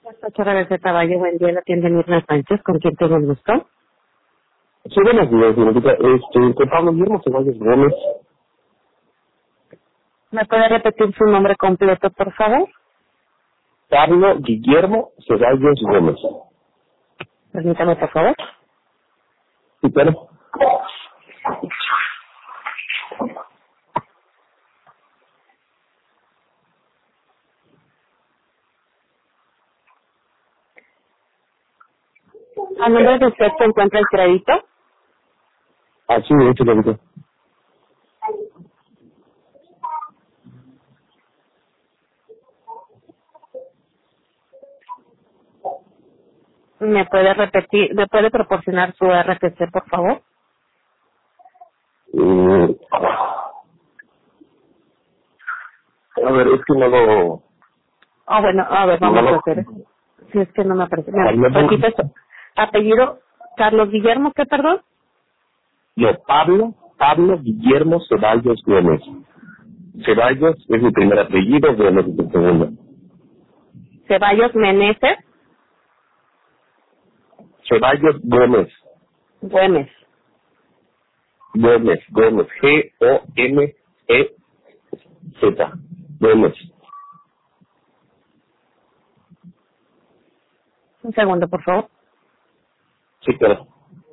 Despachar a Receta Valle, buen día, la tienda Mirna Sánchez, ¿con quién tengo el gusto? Sí, buenos días, señorita. Con Pablo Guillermo Ceballos Gómez. ¿Me puede repetir su nombre completo, por favor? Pablo Guillermo Ceballos Gómez. Permítame, por favor. Sí, claro. ¿A nombre de usted se encuentra el crédito? Así es, señorita. ¿Me puede repetir, me puede proporcionar su RFC, por favor? A ver, es que no lo... Ah, bueno, a ver, No vamos a lo... hacer. Si es que no me aparece. Me Pablo, repite eso. Apellido, Carlos Guillermo, ¿qué, perdón? Pablo Guillermo Ceballos Gómez. Ceballos es mi primer apellido, Gómez es el segundo. Ceballos Meneses Ceballos Gómez. Güemes. Gómez. G-O-M-E-Z. Gómez. Un segundo, por favor. Sí, claro.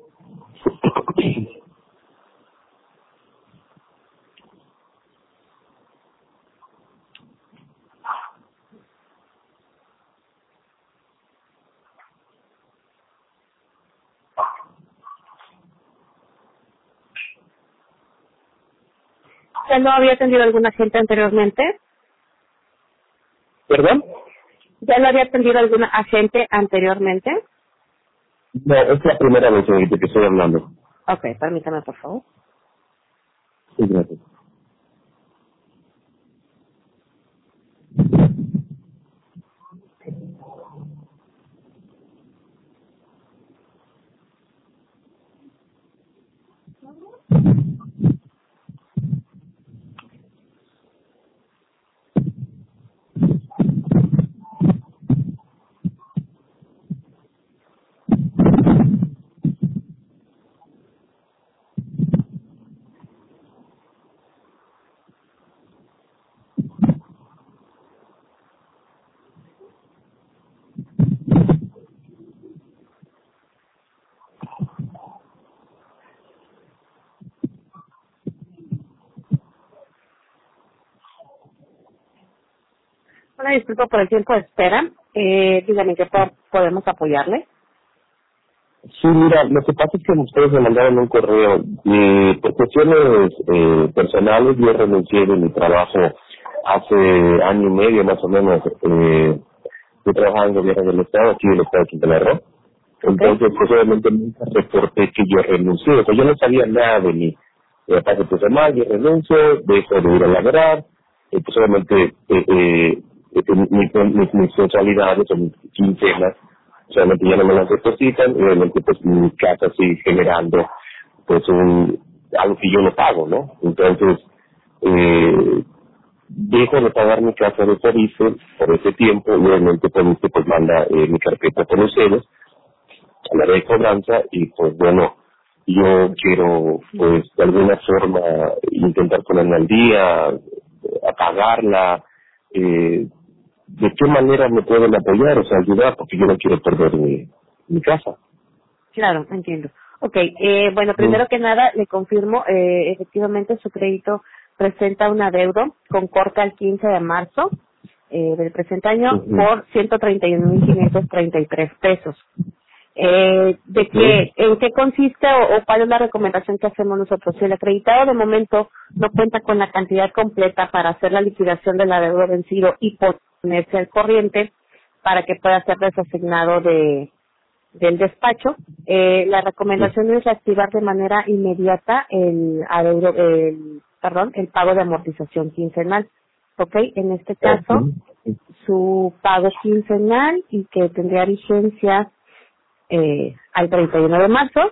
¿Usted no había atendido a algún agente anteriormente? ¿Perdón? ¿Ya lo había atendido a algún agente anteriormente? No, es la primera vez, señorita, que estoy hablando. Ok, permítame, por favor. Sí, gracias. Una disculpa por el tiempo de espera. Dígame que podemos apoyarle. Sí, mira, lo que pasa es que ustedes me mandaron un correo y por cuestiones personales yo renuncié de mi trabajo hace año y medio más o menos. Yo trabajaba en el gobierno del Estado, aquí del Estado de Quintana Roo. Ok. Entonces, pues obviamente nunca reporté que yo renuncié, o sea, yo no sabía nada de mí. Aparte, pues además, yo renuncio, dejo de ir a laborar, pues obviamente mis mensualidades o mis quincenas, solamente ya no me las depositan, y obviamente pues mi casa sigue generando pues algo que yo no pago, ¿no? Entonces, dejo de pagar mi casa de servicio por ese tiempo, y obviamente pues manda mi carpeta por ustedes a la de cobranza y pues bueno, yo quiero pues de alguna forma intentar ponerme al día, a pagarla, de qué manera me pueden apoyar, o sea, ayudar, porque yo no quiero perder mi casa. Claro, entiendo. Ok, bueno, Mm. primero que nada le confirmo, efectivamente su crédito presenta un adeudo con corte al 15 de marzo del presente año Ujú. por 131.533 pesos. Ok. ¿En qué consiste o cuál es la recomendación que hacemos nosotros? Si el acreditado de momento no cuenta con la cantidad completa para hacer la liquidación del adeudo vencido y ponerse al corriente para que pueda ser desasignado del despacho, la recomendación es reactivar de manera inmediata el pago de amortización quincenal. ¿Ok? En este caso, Ok. su pago quincenal y que tendría vigencia al 31 de marzo,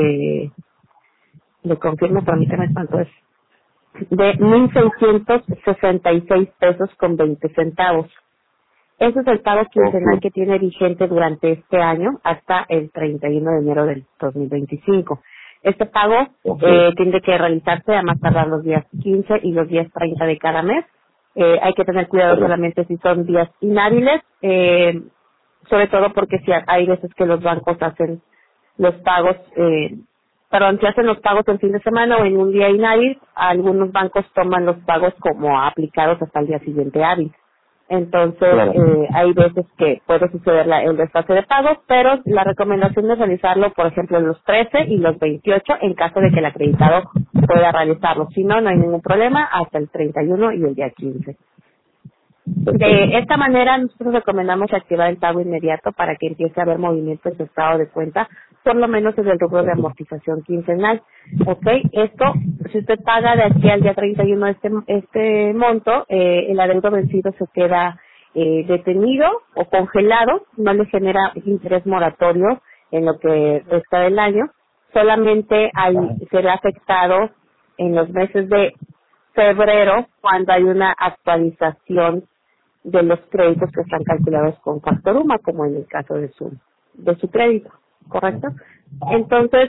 le confirmo, permítame cuánto es, de 1.666 pesos con 20 centavos. Ese es el pago quincenal Ok, que tiene vigente durante este año hasta el 31 de enero del 2025. Este pago ok, tiene que realizarse a más tardar los días 15 y los días 30 de cada mes. Hay que tener cuidado correcto. solamente si son días inhábiles, sobre todo porque si hay veces que los bancos hacen los pagos, si hacen los pagos en fin de semana o en un día inhábil, algunos bancos toman los pagos como aplicados hasta el día siguiente hábil. Entonces, Claro. hay veces que puede suceder el desfase de pagos, pero la recomendación es realizarlo, por ejemplo, los 13 y los 28 en caso de que el acreditado pueda realizarlo. Si no, no hay ningún problema hasta el 31 y el día 15. Perfecto. De esta manera, nosotros recomendamos activar el pago inmediato para que empiece a haber movimiento en su estado de cuenta, por lo menos desde el rubro de amortización quincenal. ¿Ok? Esto, si usted paga de aquí al día 31 este monto, el adeudo vencido se queda detenido o congelado, no le genera interés moratorio en lo que resta del año, solamente será afectado en los meses de febrero cuando hay una actualización de los créditos que están calculados con Factoruma, como en el caso de su crédito, ¿correcto? Entonces,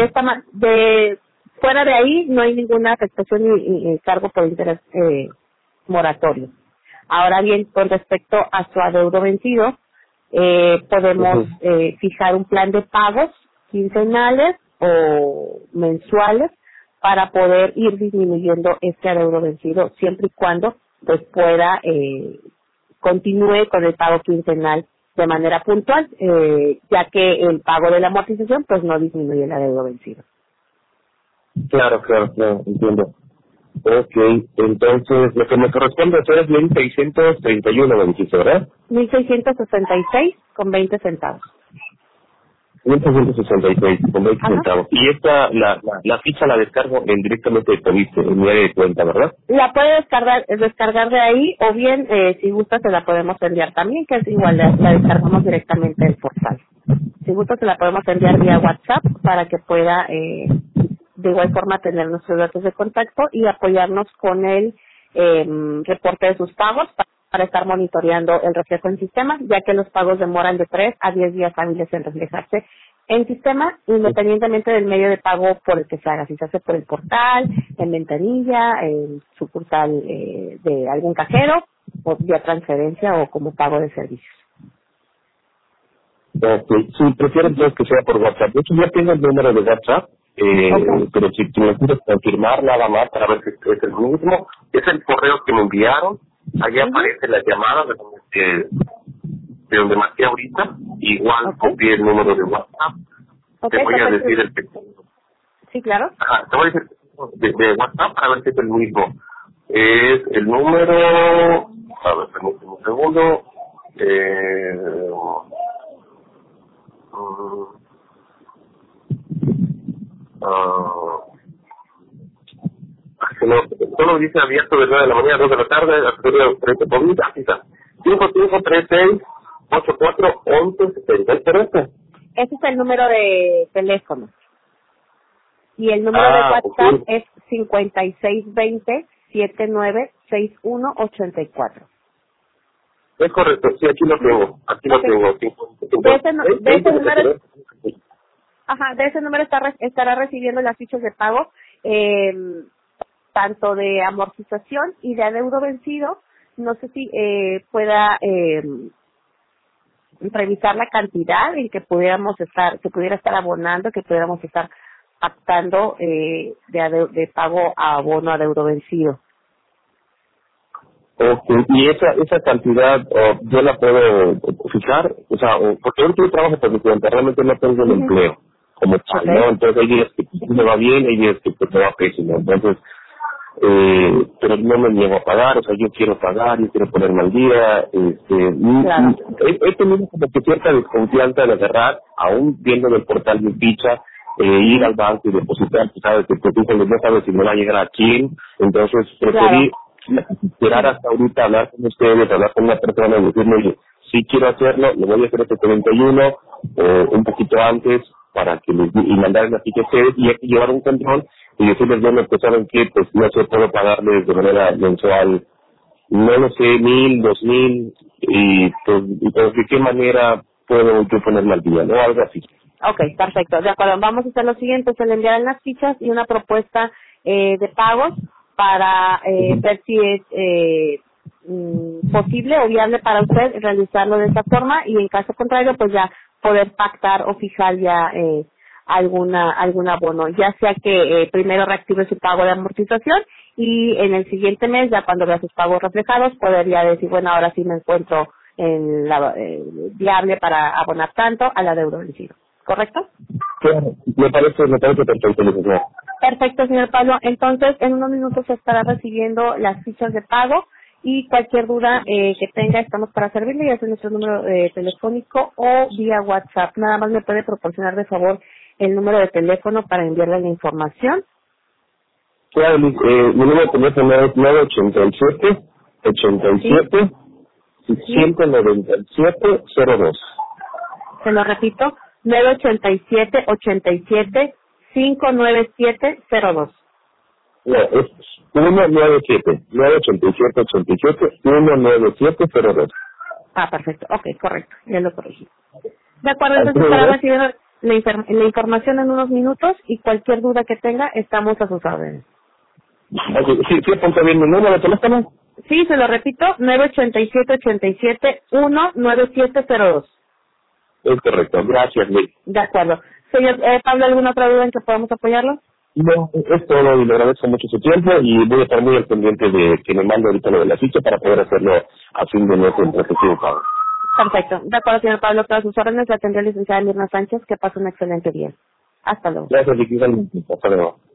fuera de ahí no hay ninguna afectación ni cargo por interés moratorio. Ahora bien, con respecto a su adeudo vencido, podemos Ujú. fijar un plan de pagos quincenales o mensuales para poder ir disminuyendo este adeudo vencido siempre y cuando pues pueda continúe con el pago quincenal de manera puntual, ya que el pago de la amortización pues no disminuye el adeudo vencido. Claro, claro, claro, entiendo. Ok, entonces lo que me corresponde hacer es 1631, me dijiste, ¿verdad? 1.666 con 20 centavos. 1666, con 20 Ajá. centavos. Y esta, la ficha la descargo directamente de Coviste, en mi área de cuenta, ¿verdad? La puede descargar de ahí o bien, si gusta, se la podemos enviar también, que es igual, la descargamos directamente del portal. Si gusta, se la podemos enviar vía WhatsApp para que pueda de igual forma tener nuestros datos de contacto y apoyarnos con el reporte de sus pagos para estar monitoreando el reflejo en sistema, ya que los pagos demoran de 3 a 10 días hábiles en reflejarse en sistema, independientemente del medio de pago por el que se haga, si se hace por el portal, en ventanilla, en sucursal de algún cajero, o vía transferencia o como pago de servicios. Ok, sí, prefiero entonces que sea por WhatsApp. De hecho, ya tengo el número de WhatsApp, Ok. pero si tú me quieres confirmar nada más para ver si es el mismo, es el correo que me enviaron, ahí Ujú. aparece la llamada de donde marqué ahorita, igual Ok. copié el número de WhatsApp, Ok, te voy a perfecto. decir el que... Sí, claro. Ajá, te voy a decir de WhatsApp para ver si es el mismo. Es el número... A ver, permíteme un segundo. Mm, ah, que no, solo dice abierto de 9 de la mañana a 2 de la tarde, hasta 30 por mí, aquí está. 5536-84-11-70, ¿correcto? Ese es el número de teléfono. Y el número de Ah, ok. WhatsApp es 5620-796184. Es correcto, sí, aquí lo Ujú. tengo, aquí lo Ok. tengo. De ese número, ajá, de ese número estará recibiendo las fichas de pago, eh, tanto de amortización y de adeudo vencido. No sé si pueda revisar la cantidad en que pudiera estar abonando, que pudiéramos estar pactando de pago a abono a adeudo vencido. Ok, y esa cantidad yo la puedo fijar, o sea, porque ahorita yo trabajo por mi cuenta, realmente no tengo el Ujú. empleo como tal, ¿no? Okay. Entonces hay días que sí me va bien, hay días que me va pésimo, entonces, pero no me niego a pagar, o sea, yo quiero pagar, yo quiero ponerme al día, Claro. he tenido como que cierta desconfianza de agarrar, aún viendo del portal mi ficha, ir Ujú. al banco y depositar, tú sabes que tú no sabes si me va a llegar a quién, entonces Claro. preferí esperar hasta ahorita hablar con ustedes, hablar con una persona y decirle, oye, sí quiero hacerlo, lo voy a hacer este 31 o un poquito antes para que les y mandarles así que ustedes y hay que llevar un control y decirles, bueno, pues saben que pues no se puedo pagarles de manera mensual no lo sé, 1,000, 2,000, y pues de qué manera puedo yo ponerme al día, ¿no? Algo así. Ok, perfecto, de acuerdo. Vamos a hacer lo siguiente, se le enviarán las fichas y una propuesta de pagos para ver si es posible o viable para usted realizarlo de esta forma, y en caso contrario pues ya poder pactar o fijar ya algún abono, ya sea que primero reactive su pago de amortización y en el siguiente mes, ya cuando vea sus pagos reflejados, podría decir, bueno, ahora sí me encuentro en la viable para abonar tanto a la deuda vencida. ¿Correcto? Claro, me parece perfecto, licenciado. Perfecto, señor Pablo. Entonces, en unos minutos se estará recibiendo las fichas de pago, y cualquier duda que tenga, estamos para servirle, ya sea nuestro número telefónico o vía WhatsApp. Nada más me puede proporcionar, de favor, el número de teléfono para enviarle la información. Claro, mi número de teléfono es 987 87 197 02. Se lo repito, 987-87-597-02. No, es 197-987-87-197-02. Ah, perfecto. Ok, correcto. Ya lo corregí. De acuerdo, entonces para recibir la información en unos minutos, y cualquier duda que tenga, estamos a sus órdenes. Okay, sí, apunta bien mi número de teléfono. Sí, se lo repito, 987-87-197-02. Es correcto, gracias, Luis. De acuerdo. Señor Pablo, ¿alguna otra duda en que podamos apoyarlo? No, es todo, y le agradezco mucho su tiempo, y voy a estar muy al pendiente de que me mande ahorita lo de la ficha para poder hacerlo a fin de mes en efectivo pago. Perfecto. De acuerdo, señor Pablo, todas sus órdenes. La tendré licenciada Mirna Sánchez. Que pase un excelente día. Hasta luego. Gracias, Vicky. Hasta luego.